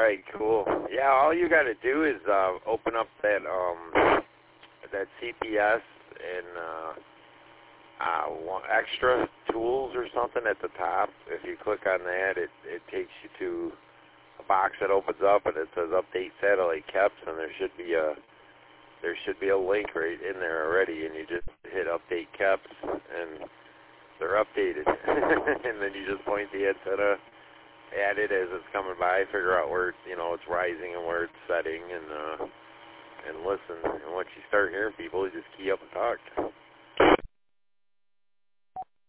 right, cool. Yeah, all you got to do is open up that CPS and extra tools or something at the top. If you click on that, it takes you to a box that opens up and it says update satellite KEPS, and there should be a link right in there already, and you just hit update KEPS and they're updated. And then you just point the antenna at it as it's coming by, figure out where it's rising and where it's setting, and listen. And once you start hearing people, you just key up and talk.